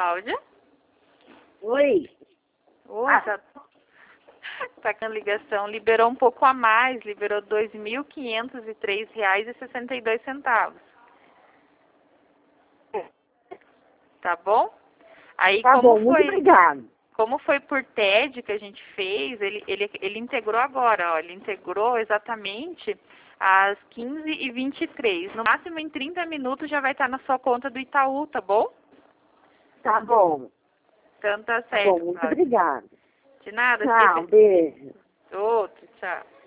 Cláudia? Oi. Oi, tá com a ligação. Liberou um pouco a mais, liberou R$ 2.503,62. Tá bom? Aí Tá bom, muito obrigado. como foi por TED que a gente fez, ele integrou agora, ó, ele integrou exatamente às 15h23. No máximo em 30 minutos já vai estar na sua conta do Itaú, tá bom? Tá bom. Então tá Tá certo, bom, muito Cláudia. obrigada. De nada. Tchau, beijo. Outro, tchau.